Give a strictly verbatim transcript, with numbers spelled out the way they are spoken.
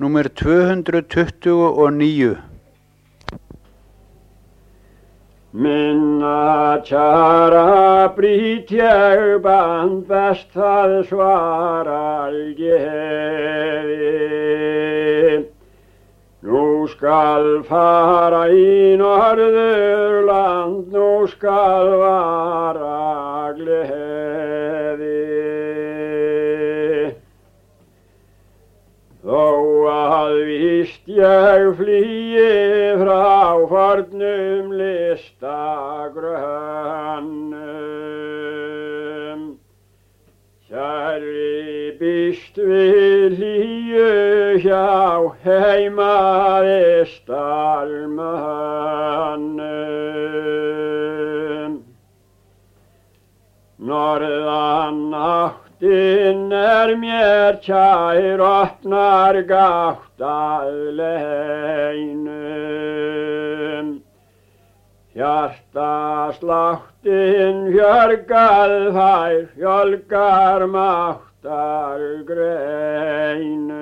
númer tvö hundruð tuttugu og níu. Minna kjara brýt ég band best það svaral gefi. Nú skal fara í Norðurland, nú skal vara gleði. Þó að víst ég flýi frá fornum listagrönnum, kærri býst við hlýju hjá heimavistarmönnum. Norðan áttin er mér kær, opnar gátt að leinum. Hjartasláttin fjörgað fær, fjölgar máttar greinum.